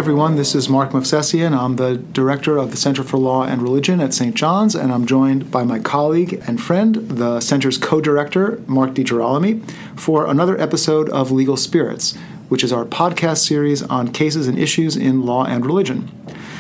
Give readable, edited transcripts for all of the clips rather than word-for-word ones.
everyone. This is Mark Movsesian. I'm the director of the Center for Law and Religion at St. John's, and I'm joined by my colleague and friend, the center's co-director, Mark DiGirolamo, for another episode of Legal Spirits, which is our podcast series on cases and issues in law and religion.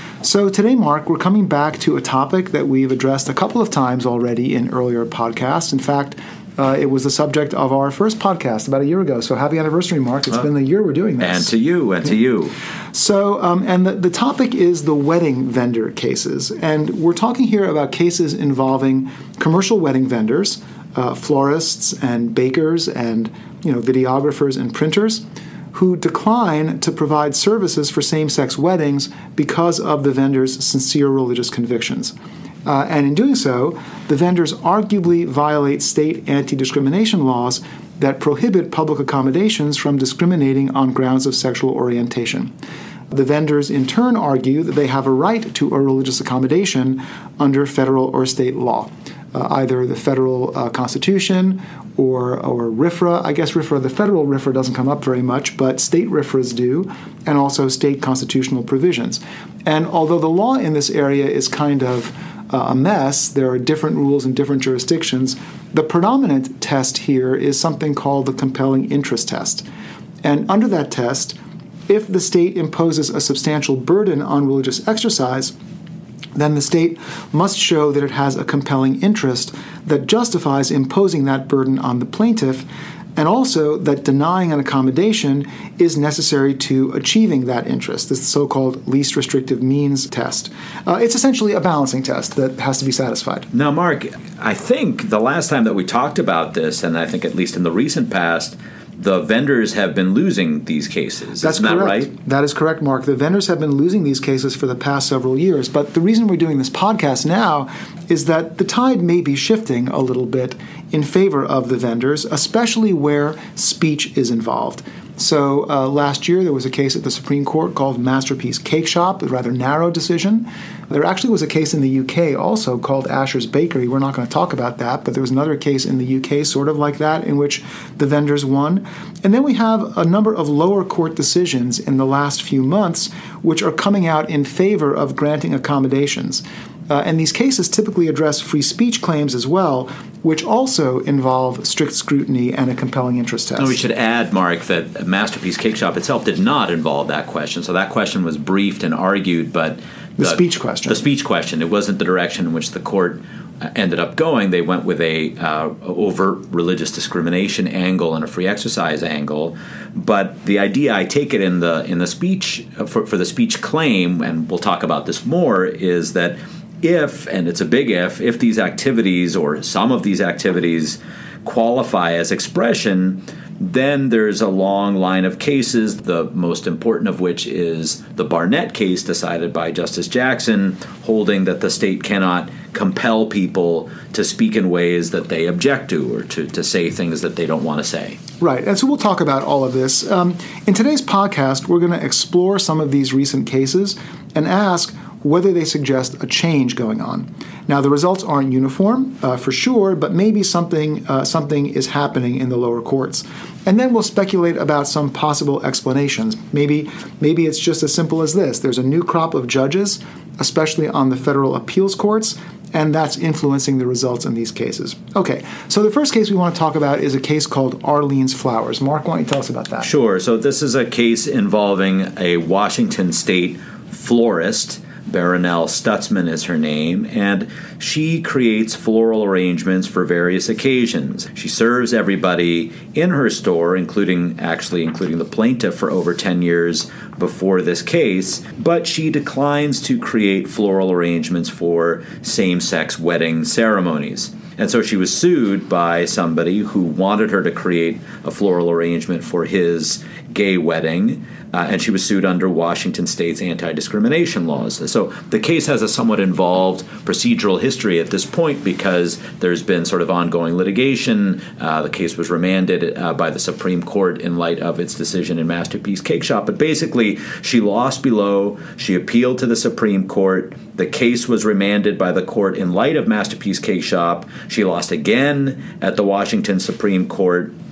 So today, Mark, we're coming back to a topic that we've addressed a couple of times already in earlier podcasts. In fact, it was the subject of our first podcast about a year ago. So happy anniversary, Mark. It's been the year we're doing this. And to you. So, and the topic is the wedding vendor cases. And we're talking here about cases involving commercial wedding vendors, florists and bakers and, videographers and printers who decline to provide services for same-sex weddings because of the vendor's sincere religious convictions. And in doing so, the vendors arguably violate state anti-discrimination laws that prohibit public accommodations from discriminating on grounds of sexual orientation. The vendors in turn argue that they have a right to a religious accommodation under federal or state law, either the federal Constitution or RFRA. I guess RFRA, the federal RFRA doesn't come up very much, but state RFRAs do, and also state constitutional provisions. And although the law in this area is kind of a mess, there are different rules in different jurisdictions, the predominant test here is something called the compelling interest test. And under that test, if the state imposes a substantial burden on religious exercise, then the state must show that it has a compelling interest that justifies imposing that burden on the plaintiff, and also that denying an accommodation is necessary to achieving that interest. This is the so-called least restrictive means test. It's essentially a balancing test that has to be satisfied. Now, Mark, I think the last time that we talked about this, and I think at least in the recent past, the vendors have been losing these cases. That's Isn't correct. That right? That is correct, Mark. The vendors have been losing these cases for the past several years. But the reason we're doing this podcast now is that the tide may be shifting a little bit in favor of the vendors, especially where speech is involved. So last year there was a case at the Supreme Court called Masterpiece Cake Shop, a rather narrow decision. There actually was a case in the UK also called Asher's Bakery. We're not going to talk about that, but there was another case in the UK sort of like that in which the vendors won. And then we have a number of lower court decisions in the last few months which are coming out in favor of granting accommodations. And these cases typically address free speech claims as well, which also involve strict scrutiny and a compelling interest test. And we should add, Mark, that Masterpiece Cake Shop itself did not involve that question. So that question was briefed and argued, but the speech question. The speech question. It wasn't the direction in which the court ended up going. They went with a overt religious discrimination angle and a free exercise angle. But the idea, I take it in the speech for the speech claim, and we'll talk about this more, is that if, and it's a big if these activities or some of these activities qualify as expression, then there's a long line of cases, the most important of which is the Barnett case decided by Justice Jackson, holding that the state cannot compel people to speak in ways that they object to or to say things that they don't want to say. Right, and so we'll talk about all of this. In today's podcast, we're going to explore some of these recent cases and ask whether they suggest a change going on. Now, the results aren't uniform, for sure, but maybe something is happening in the lower courts. And then we'll speculate about some possible explanations. Maybe it's just as simple as this. There's a new crop of judges, especially on the federal appeals courts, and that's influencing the results in these cases. Okay, so the first case we want to talk about is a case called Arlene's Flowers. Mark, why don't you tell us about that? Sure. So this is a case involving a Washington state florist. Baronelle Stutzman is her name, and she creates floral arrangements for various occasions. She serves everybody in her store, including the plaintiff for over 10 years before this case, but she declines to create floral arrangements for same-sex wedding ceremonies. And so she was sued by somebody who wanted her to create a floral arrangement for his gay wedding, and she was sued under Washington state's anti-discrimination laws. So the case has a somewhat involved procedural history at this point because there's been sort of ongoing litigation. The case was remanded by the Supreme Court in light of its decision in Masterpiece Cake Shop. But basically, she lost below. She appealed to the Supreme Court. The case was remanded by the court in light of Masterpiece Cake Shop. She lost again at the Washington Supreme Court.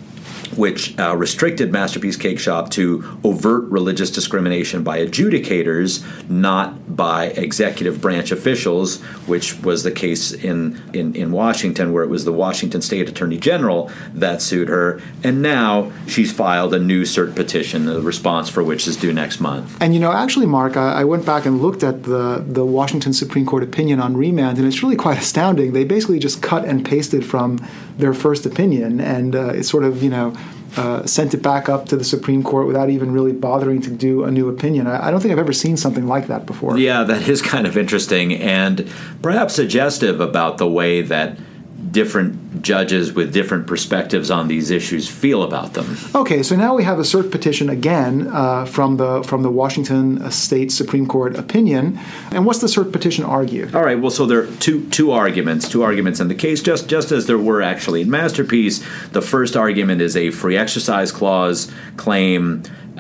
which restricted Masterpiece Cake Shop to overt religious discrimination by adjudicators, not by executive branch officials, which was the case in Washington, where it was the Washington State Attorney General that sued her. And now she's filed a new cert petition, the response for which is due next month. And, actually, Mark, I went back and looked at the Washington Supreme Court opinion on remand, and it's really quite astounding. They basically just cut and pasted from their first opinion, and it sort of, sent it back up to the Supreme Court without even really bothering to do a new opinion. I don't think I've ever seen something like that before. Yeah, that is kind of interesting and perhaps suggestive about the way that different judges with different perspectives on these issues feel about them. Okay, so now we have a cert petition again from the Washington State Supreme Court opinion. And what's the cert petition argue? All right, well, so there are two arguments in the case, just as there were actually in Masterpiece. The first argument is a free exercise clause claim.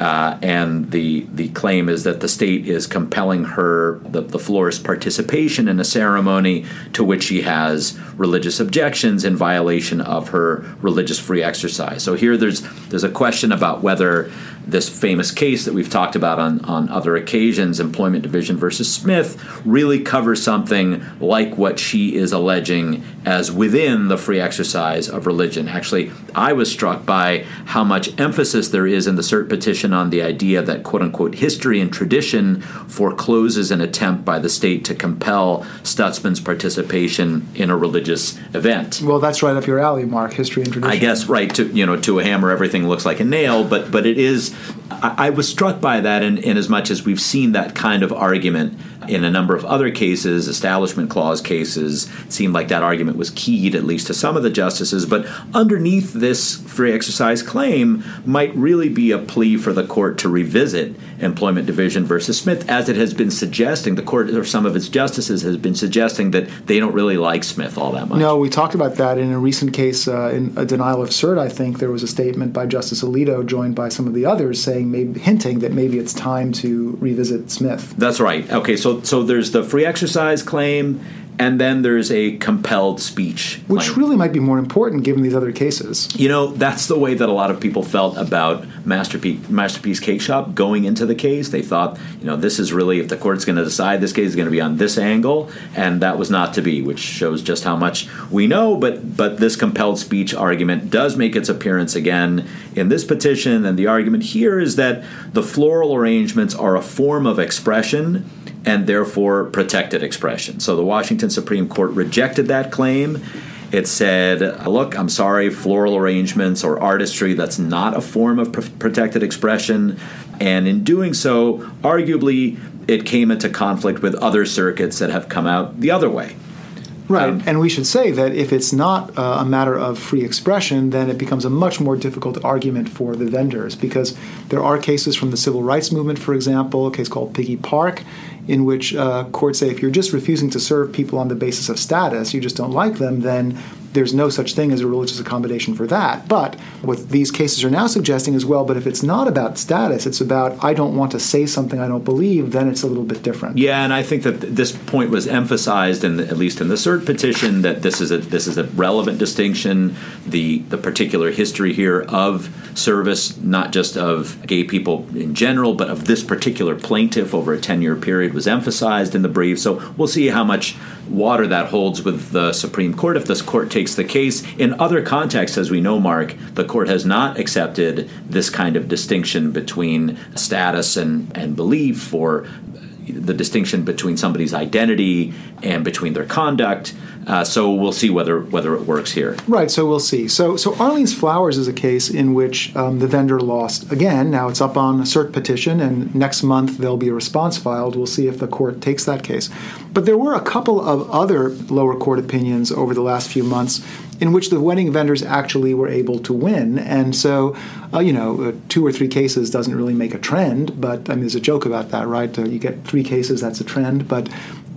And the claim is that the state is compelling her, the florist's participation in a ceremony to which she has religious objections in violation of her religious free exercise. So here there's a question about whether this famous case that we've talked about on other occasions, Employment Division versus Smith, really covers something like what she is alleging as within the free exercise of religion. Actually, I was struck by how much emphasis there is in the cert petition on the idea that, quote-unquote, history and tradition forecloses an attempt by the state to compel Stutzman's participation in a religious event. Well, that's right up your alley, Mark, history and tradition. I guess, right, to a hammer, everything looks like a nail, but it is. I was struck by that in as much as we've seen that kind of argument in a number of other cases, Establishment Clause cases. It seemed like that argument was keyed, at least to some of the justices. But underneath this free exercise claim might really be a plea for the court to revisit Employment Division versus Smith, as it has been suggesting. The court, or some of its justices, has been suggesting that they don't really like Smith all that much. No, we talked about that in a recent case, in a denial of cert. I think there was a statement by Justice Alito, joined by some of the others, hinting that maybe it's time to revisit Smith. That's right. Okay, so there's the free exercise claim, and then there's a compelled speech claim. Which really might be more important given these other cases. That's the way that a lot of people felt about Masterpiece Cake Shop going into the case. They thought, this is really, if the court's going to decide this case is going to be on this angle, and that was not to be, which shows just how much we know. But this compelled speech argument does make its appearance again in this petition, and the argument here is that the floral arrangements are a form of expression and therefore protected expression. So the Washington Supreme Court rejected that claim. It said, look, I'm sorry, floral arrangements or artistry, that's not a form of protected expression. And in doing so, arguably, it came into conflict with other circuits that have come out the other way. Right, and we should say that if it's not a matter of free expression, then it becomes a much more difficult argument for the vendors, because there are cases from the civil rights movement, for example, a case called Piggy Park, in which courts say if you're just refusing to serve people on the basis of status, you just don't like them, then there's no such thing as a religious accommodation for that. But what these cases are now suggesting is, well, but if it's not about status, it's about I don't want to say something I don't believe, then it's a little bit different. Yeah, and I think that this point was emphasized, at least in the cert petition, that this is a relevant distinction. The particular history here of service, not just of gay people in general, but of this particular plaintiff over a 10-year period, was emphasized in the brief. So we'll see how much water that holds with the Supreme Court if this court takes the case. In other contexts, as we know, Mark, the court has not accepted this kind of distinction between status and belief, or the distinction between somebody's identity and between their conduct. So we'll see whether it works here. Right, so we'll see. So Arlene's Flowers is a case in which the vendor lost again. Now it's up on a cert petition, and next month there'll be a response filed. We'll see if the court takes that case. But there were a couple of other lower court opinions over the last few months in which the wedding vendors actually were able to win. And so, 2 or 3 cases doesn't really make a trend, but there's a joke about that, right? You get 3 cases, that's a trend, but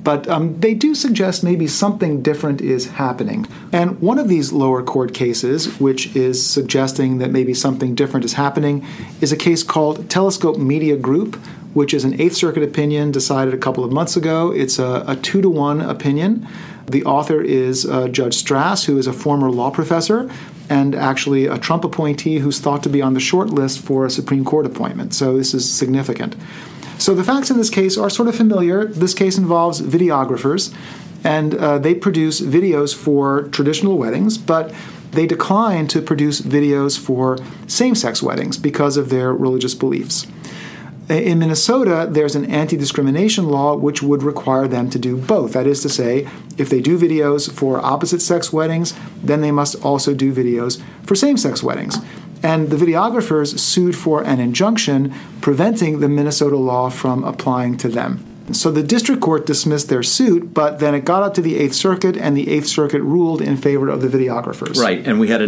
they do suggest maybe something different is happening. And one of these lower court cases, which is suggesting that maybe something different is happening, is a case called Telescope Media Group, which is an Eighth Circuit opinion decided a couple of months ago. It's a 2-to-1 opinion. The author is Judge Strass, who is a former law professor, and actually a Trump appointee who's thought to be on the short list for a Supreme Court appointment. So this is significant. So the facts in this case are sort of familiar. This case involves videographers, and they produce videos for traditional weddings, but they decline to produce videos for same-sex weddings because of their religious beliefs. In Minnesota, there's an anti-discrimination law which would require them to do both. That is to say, if they do videos for opposite-sex weddings, then they must also do videos for same-sex weddings. And the videographers sued for an injunction preventing the Minnesota law from applying to them. So the district court dismissed their suit, but then it got up to the Eighth Circuit, and the Eighth Circuit ruled in favor of the videographers. Right, and we had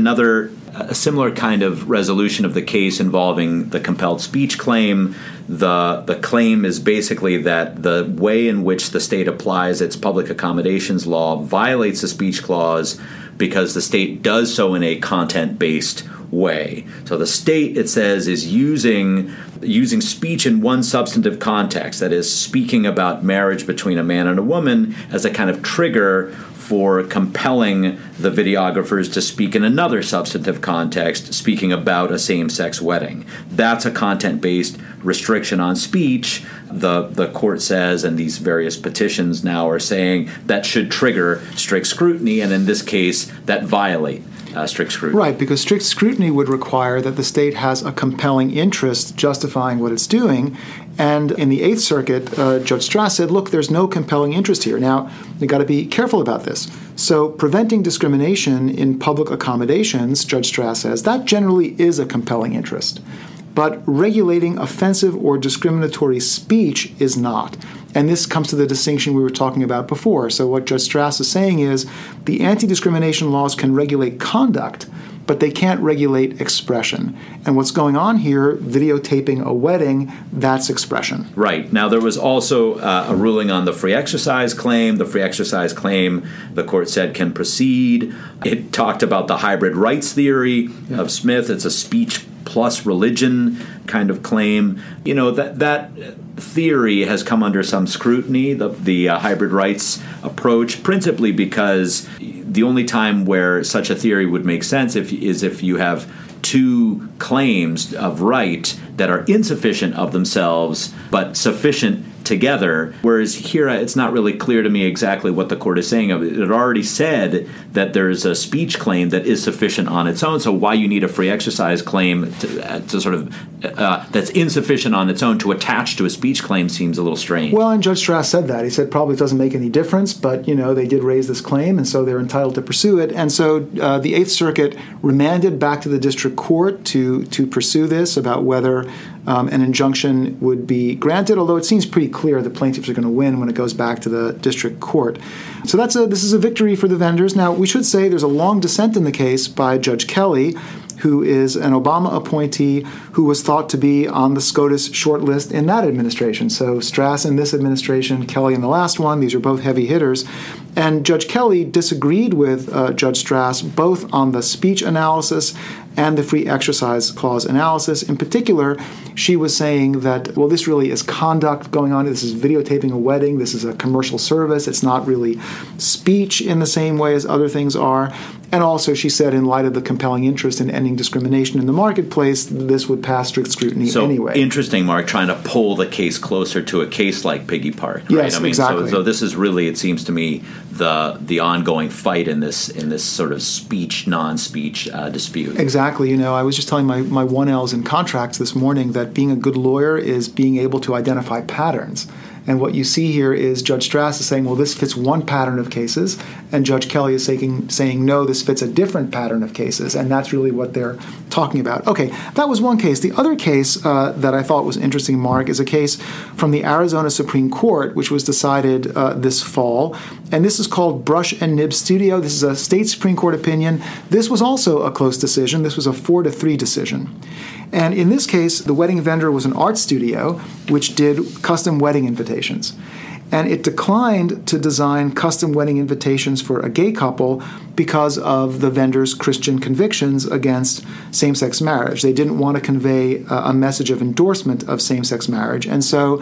a similar kind of resolution of the case involving the compelled speech claim. The claim is basically that the way in which the state applies its public accommodations law violates the speech clause because the state does so in a content-based way. So the state, it says, is using speech in one substantive context, that is, speaking about marriage between a man and a woman, as a kind of trigger for compelling the videographers to speak in another substantive context, speaking about a same-sex wedding. That's a content-based restriction on speech. The court says, and these various petitions now are saying, that should trigger strict scrutiny, and in this case, that violate strict scrutiny. Right, because strict scrutiny would require that the state has a compelling interest justifying what it's doing. And in the Eighth Circuit, Judge Strass said, look, there's no compelling interest here. Now, you've got to be careful about this. So preventing discrimination in public accommodations, Judge Strass says, that generally is a compelling interest. But regulating offensive or discriminatory speech is not. And this comes to the distinction we were talking about before. So what Judge Strass is saying is the anti-discrimination laws can regulate conduct, but they can't regulate expression. And what's going on here, videotaping a wedding, that's expression. Right. Now, there was also a ruling on the free exercise claim. The free exercise claim, the court said, can proceed. It talked about the hybrid rights theory of Smith. It's a speech plus religion kind of claim. You know, that theory has come under some scrutiny, the hybrid rights approach, principally because the only time where such a theory would make sense is if you have two claims of right that are insufficient of themselves but sufficient together, whereas here it's not really clear to me exactly what the court is saying. It already said that there's a speech claim that is sufficient on its own, so why you need a free exercise claim to sort of that's insufficient on its own to attach to a speech claim seems a little strange. Well, and Judge Strass said that. He said probably it doesn't make any difference, but, you know, they did raise this claim, and so they're entitled to pursue it. And so the Eighth Circuit remanded back to the district court to pursue this about whether an injunction would be granted, although it seems pretty clear the plaintiffs are going to win when it goes back to the district court. So this is a victory for the vendors. Now, we should say there's a long dissent in the case by Judge Kelly, who is an Obama appointee who was thought to be on the SCOTUS short list in that administration. So Strass in this administration, Kelly in the last one. These are both heavy hitters. And Judge Kelly disagreed with Judge Strass both on the speech analysis and the free exercise clause analysis. In particular, she was saying that, well, this really is conduct going on. This is videotaping a wedding. This is a commercial service. It's not really speech in the same way as other things are. And also, she said, in light of the compelling interest in ending discrimination in the marketplace, this would pass strict scrutiny anyway. So interesting, Mark, trying to pull the case closer to a case like Piggy Park. Right? Yes, exactly. So this is really, it seems to me, the ongoing fight in this sort of speech, non-speech dispute. Exactly. You know, I was just telling my 1Ls in contracts this morning that being a good lawyer is being able to identify patterns. And what you see here is Judge Strass is saying, well, this fits one pattern of cases, and Judge Kelly is saying, no, this fits a different pattern of cases, and that's really what they're talking about. Okay, that was one case. The other case that I thought was interesting, Mark, is a case from the Arizona Supreme Court, which was decided this fall, and this is called Brush and Nib Studio. This is a state Supreme Court opinion. This was also a close decision. This was a 4-3 decision. And in this case, the wedding vendor was an art studio which did custom wedding invitations. And it declined to design custom wedding invitations for a gay couple because of the vendor's Christian convictions against same-sex marriage. They didn't want to convey a message of endorsement of same-sex marriage. And so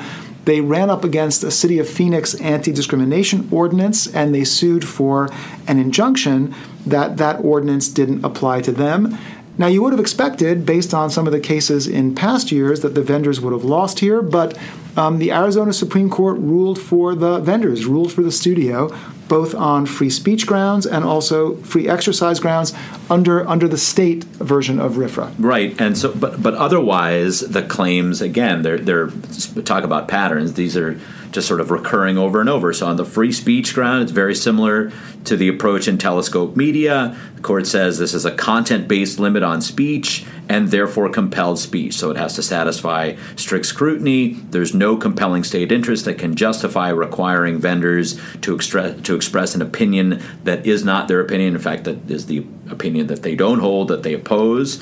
They ran up against a City of Phoenix anti-discrimination ordinance, and they sued for an injunction that that ordinance didn't apply to them. Now, you would have expected, based on some of the cases in past years, that the vendors would have lost here, but the Arizona Supreme Court ruled for the vendors, ruled for the studio, both on free speech grounds and also free exercise grounds under the state version of RFRA. Right, and so, but otherwise, the claims, again, they're talk about patterns. These are just sort of recurring over and over. So on the free speech ground, it's very similar to the approach in Telescope Media. The court says this is a content-based limit on speech and therefore compelled speech. So it has to satisfy strict scrutiny. There's no compelling state interest that can justify requiring vendors to express an opinion that is not their opinion. In fact, that is the opinion that they don't hold, that they oppose.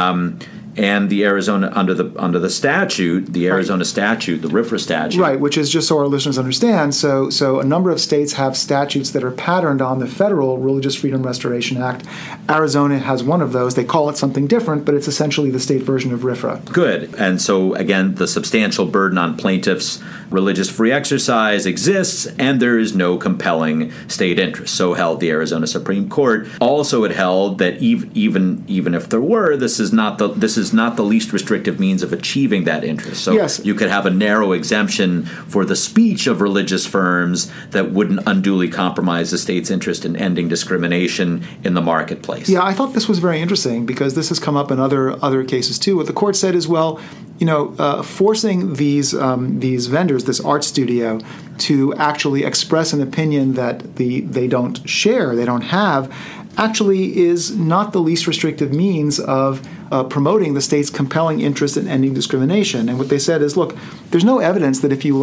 And the Arizona under the statute, the Arizona statute, the RFRA statute, right, which is just so our listeners understand. So a number of states have statutes that are patterned on the federal Religious Freedom Restoration Act. Arizona has one of those. They call it something different, but it's essentially the state version of RFRA. Good. And so again, the substantial burden on plaintiffs' religious free exercise exists, and there is no compelling state interest. So held the Arizona Supreme Court. Also, it held that even if there were, this is not the least restrictive means of achieving that interest. So yes. You could have a narrow exemption for the speech of religious firms that wouldn't unduly compromise the state's interest in ending discrimination in the marketplace. Yeah, I thought this was very interesting because this has come up in other cases too. What the court said is, well, forcing these vendors, this art studio, to actually express an opinion that they don't share, they don't have, actually is not the least restrictive means of promoting the state's compelling interest in ending discrimination. And what they said is, look, there's no evidence that if you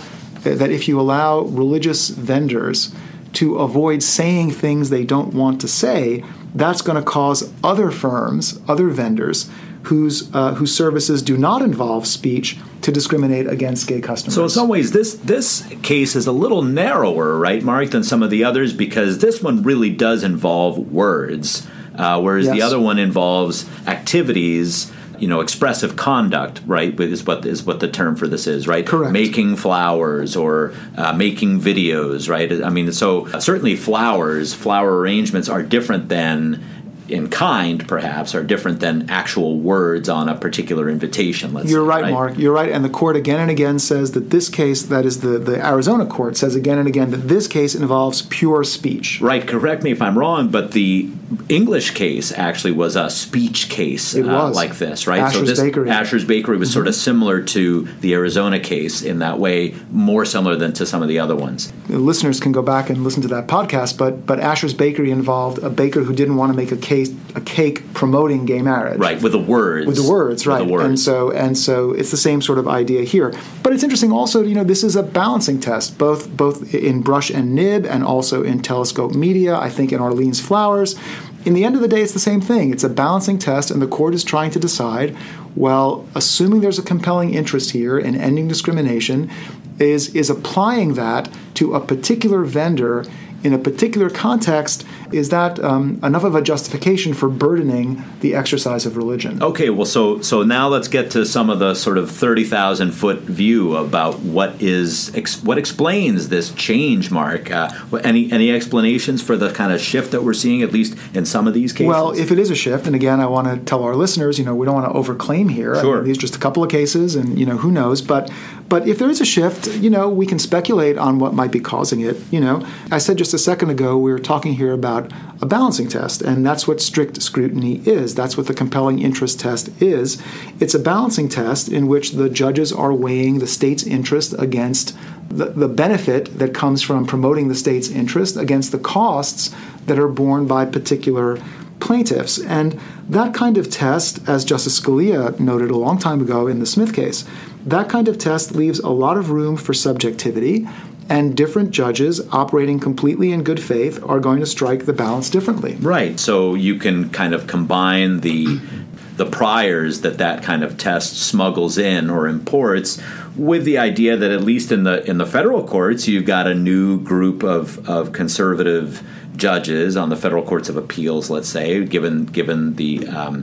allow religious vendors to avoid saying things they don't want to say, that's going to cause other firms, other vendors, whose services do not involve speech to discriminate against gay customers. So in some ways, this case is a little narrower, right, Mark, than some of the others, because this one really does involve words, whereas yes. the other one involves activities, expressive conduct, right, is what the term for this is, right? Correct. Making flowers or making videos, right? I mean, so certainly flower arrangements are different than, in kind, perhaps, are different than actual words on a particular invitation, let's say. You're right, Mark. You're right. And the court again and again says that this case, that is the Arizona court, says again and again that this case involves pure speech. Right. Correct me if I'm wrong, but the English case actually was a speech case like this, right? Asher's Bakery was sort of similar to the Arizona case in that way, more similar than to some of the other ones. The listeners can go back and listen to that podcast, but Asher's Bakery involved a baker who didn't want to make a cake promoting gay marriage. Right, with the words. With the words, right. With the words. And so it's the same sort of idea here. But it's interesting also, this is a balancing test, both in Brush and Nib and also in Telescope Media, I think in Arlene's Flowers. In the end of the day, it's the same thing. It's a balancing test, and the court is trying to decide, well, assuming there's a compelling interest here in ending discrimination, is applying that to a particular vendor in a particular context, is that enough of a justification for burdening the exercise of religion? Okay, well, so now let's get to some of the sort of 30,000-foot view about what explains this change, Mark. Any explanations for the kind of shift that we're seeing, at least in some of these cases? Well, if it is a shift, and again, I want to tell our listeners, we don't want to overclaim here. Sure. I mean, these are just a couple of cases, and who knows? But if there is a shift, we can speculate on what might be causing it. I said just a second ago we were talking here about a balancing test, and that's what strict scrutiny is. That's what the compelling interest test is. It's a balancing test in which the judges are weighing the state's interest against the benefit that comes from promoting the state's interest against the costs that are borne by particular plaintiffs. And that kind of test, as Justice Scalia noted a long time ago in the Smith case, that kind of test leaves a lot of room for subjectivity, and different judges operating completely in good faith are going to strike the balance differently. Right. So you can kind of combine the priors that kind of test smuggles in or imports with the idea that at least in the federal courts, you've got a new group of conservative judges on the federal courts of appeals, let's say, given the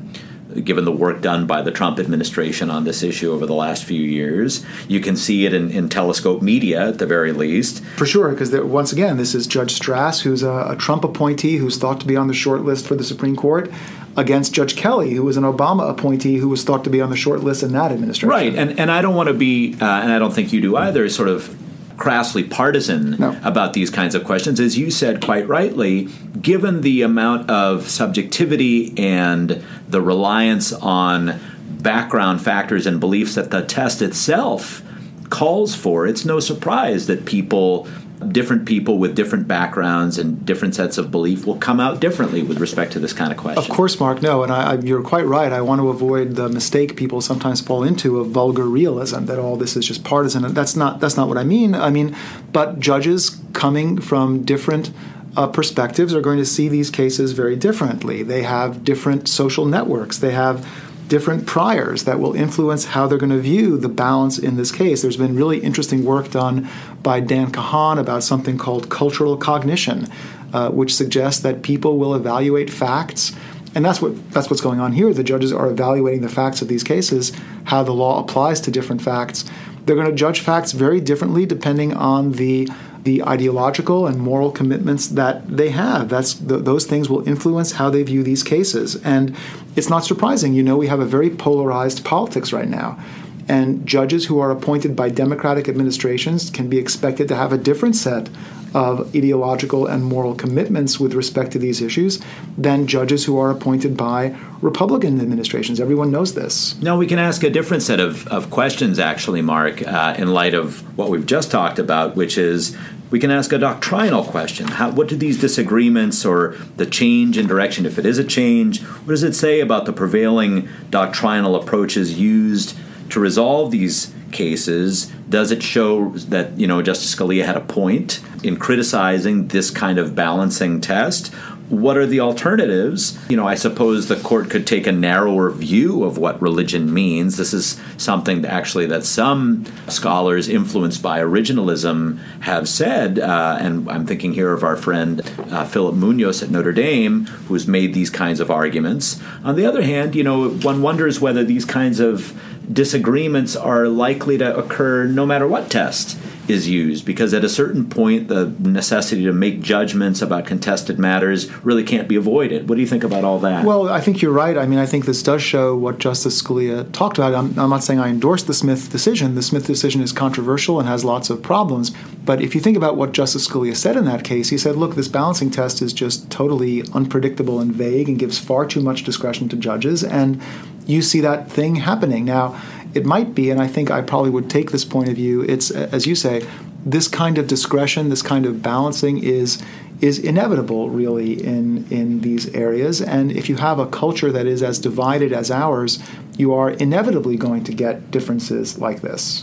given the work done by the Trump administration on this issue over the last few years. You can see it in Telescope Media, at the very least. For sure, because once again, this is Judge Strass, who's a Trump appointee who's thought to be on the short list for the Supreme Court, against Judge Kelly, who was an Obama appointee who was thought to be on the short list in that administration. Right, and I don't want to be, and I don't think you do either, sort of crassly partisan about these kinds of questions. As you said quite rightly, given the amount of subjectivity and the reliance on background factors and beliefs that the test itself calls for, it's no surprise that different people with different backgrounds and different sets of belief will come out differently with respect to this kind of question. Of course, Mark, no, and you're quite right. I want to avoid the mistake people sometimes fall into of vulgar realism, that all this is just partisan. And that's not what I mean. But judges coming from different perspectives are going to see these cases very differently. They have different social networks. They have different priors that will influence how they're going to view the balance in this case. There's been really interesting work done by Dan Kahan about something called cultural cognition, which suggests that people will evaluate facts, and that's what's going on here. The judges are evaluating the facts of these cases, how the law applies to different facts. They're going to judge facts very differently depending on the ideological and moral commitments that they have. Those things will influence how they view these cases. And it's not surprising. We have a very polarized politics right now. And judges who are appointed by Democratic administrations can be expected to have a different set of ideological and moral commitments with respect to these issues than judges who are appointed by Republican administrations. Everyone knows this. No, we can ask a different set of questions, actually, Mark, in light of what we've just talked about, which is we can ask a doctrinal question. What do these disagreements or the change in direction, if it is a change, what does it say about the prevailing doctrinal approaches used to resolve these cases? Does it show that, Justice Scalia had a point in criticizing this kind of balancing test? What are the alternatives? I suppose the court could take a narrower view of what religion means. This is something that some scholars influenced by originalism have said, and I'm thinking here of our friend Philip Munoz at Notre Dame, who's made these kinds of arguments. On the other hand, one wonders whether these kinds of disagreements are likely to occur no matter what test is used, because at a certain point the necessity to make judgments about contested matters really can't be avoided. What do you think about all that? Well, I think you're right. I think this does show what Justice Scalia talked about. I'm not saying I endorse the Smith decision. The Smith decision is controversial and has lots of problems. But if you think about what Justice Scalia said in that case, he said, look, this balancing test is just totally unpredictable and vague and gives far too much discretion to judges. And you see that thing happening. Now, it might be, and I think I probably would take this point of view, it's, as you say, this kind of discretion, this kind of balancing is inevitable, really, in these areas. And if you have a culture that is as divided as ours, you are inevitably going to get differences like this.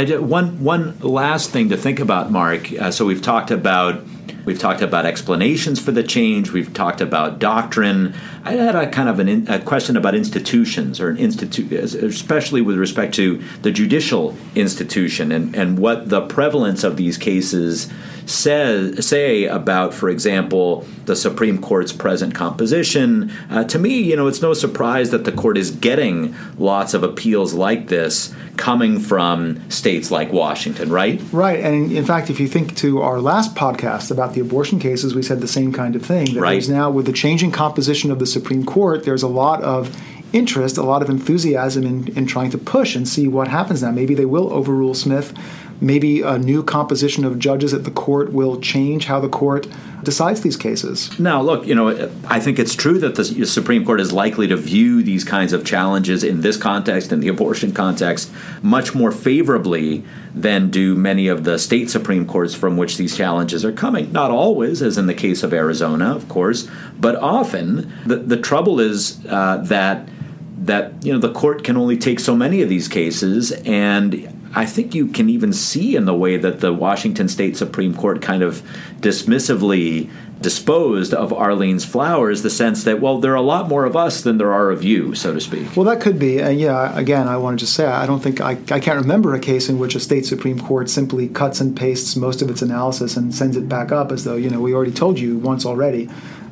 One last thing to think about, Mark. So we've talked about explanations for the change. We've talked about doctrine. I had a kind of a question about institutions, or especially with respect to the judicial institution and what the prevalence of these cases say about, for example, the Supreme Court's present composition. To me, it's no surprise that the court is getting lots of appeals like this coming from states like Washington, right? Right. And in fact, if you think to our last podcast about the abortion cases, we said the same kind of thing. That there's now, with the changing composition of the Supreme Court, there's a lot of interest, a lot of enthusiasm in trying to push and see what happens now. Maybe they will overrule Smith. Maybe a new composition of judges at the court will change how the court decides these cases. Now, look, I think it's true that the Supreme Court is likely to view these kinds of challenges in this context, in the abortion context, much more favorably than do many of the state Supreme Courts from which these challenges are coming. Not always, as in the case of Arizona, of course, but often. The trouble is that the court can only take so many of these cases, and I think you can even see in the way that the Washington State Supreme Court kind of dismissively disposed of Arlene's Flowers, the sense that, well, there are a lot more of us than there are of you, so to speak. Well, that could be. And again, I want to just say, I don't think, I can't remember a case in which a state Supreme Court simply cuts and pastes most of its analysis and sends it back up as though, we already told you once already.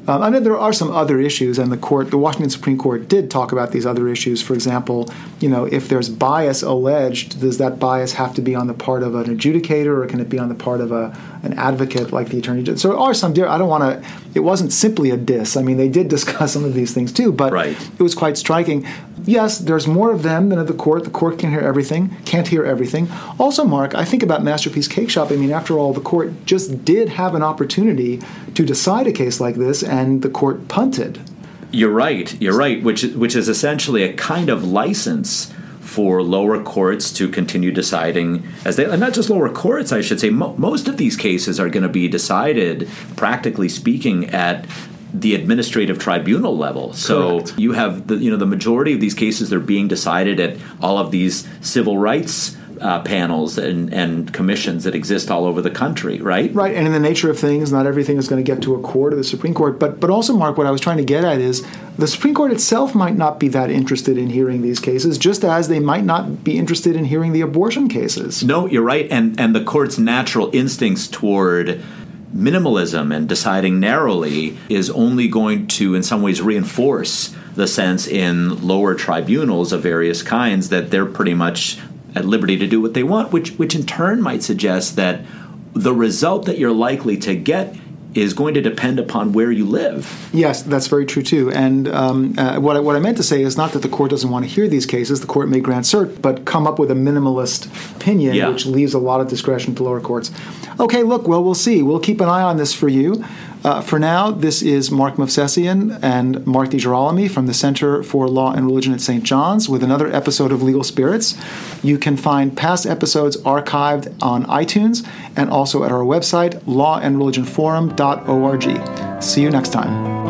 I know there are some other issues, and the Washington Supreme Court did talk about these other issues. For example, if there's bias alleged, does that bias have to be on the part of an adjudicator, or can it be on the part of an advocate like the attorney general? So there are some. I don't want to. It wasn't simply a diss. I mean, they did discuss some of these things too, but It was quite striking. Yes, there's more of them than of the court. The court can't hear everything. Also, Mark, I think about Masterpiece Cake Shop. I mean, after all, the court just did have an opportunity to decide a case like this, and the court punted. You're right, which is essentially a kind of license for lower courts to continue deciding, and not just lower courts, I should say. Most of these cases are going to be decided, practically speaking, at the administrative tribunal level. So Correct. You have the majority of these cases, they're being decided at all of these civil rights panels and commissions that exist all over the country, right? Right, and in the nature of things, not everything is going to get to a court or the Supreme Court. But also, Mark, what I was trying to get at is the Supreme Court itself might not be that interested in hearing these cases, just as they might not be interested in hearing the abortion cases. No, you're right. And the court's natural instincts toward minimalism and deciding narrowly is only going to, in some ways, reinforce the sense in lower tribunals of various kinds that they're pretty much at liberty to do what they want, which in turn might suggest that the result that you're likely to get is going to depend upon where you live. Yes, that's very true too. And what I meant to say is not that the court doesn't want to hear these cases. The court may grant cert, but come up with a minimalist opinion, which leaves a lot of discretion to lower courts. Okay, look, well, we'll see. We'll keep an eye on this for you. For now, this is Mark Movsesian and Mark DiGirolamo from the Center for Law and Religion at St. John's with another episode of Legal Spirits. You can find past episodes archived on iTunes and also at our website, lawandreligionforum.org. See you next time.